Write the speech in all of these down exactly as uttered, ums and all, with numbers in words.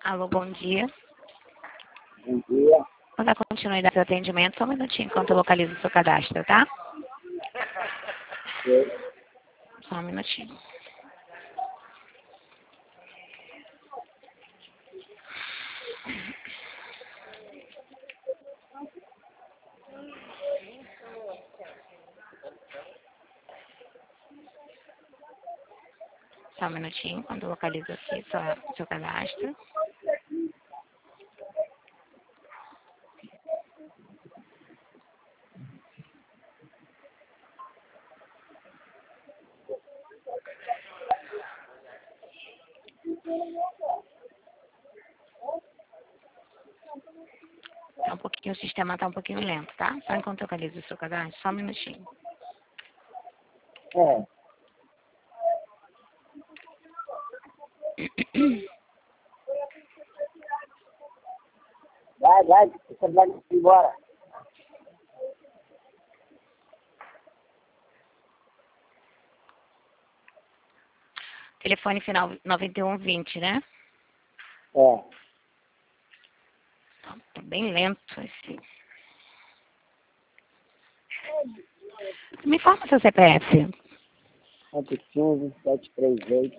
Alô, bom dia. Bom dia. Vou dar continuidade ao atendimento, só um minutinho enquanto eu localizo o seu cadastro, tá? Oi. Só um minutinho. Só um minutinho enquanto eu localizo aqui sua, seu cadastro. Tá um pouquinho, o sistema tá um pouquinho lento, tá? Só enquanto eu localizo o seu cadastro, só um minutinho. É. Vai, vai, você vai embora. Telefone final noventa e um vinte, né? É. Tá bem lento esse. Me informa seu C P F. Ponto quinze, sete três oito.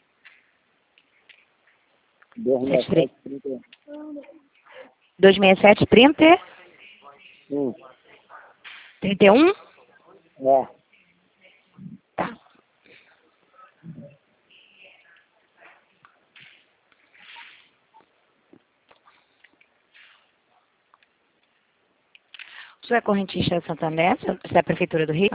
dois seis sete sete, trinta. dois seis sete, trinta, Sim. trinta e um? É. Tá. O senhor é correntista de Santander? Você é a Prefeitura do Rio?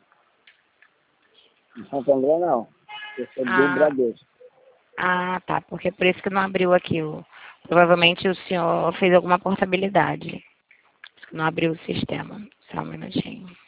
Em Santo André não. Eu sou do Ah, Bradesco. ah, tá. Porque por isso que não abriu aqui. O... Provavelmente o senhor fez alguma portabilidade. Não abriu o sistema. Só um minutinho.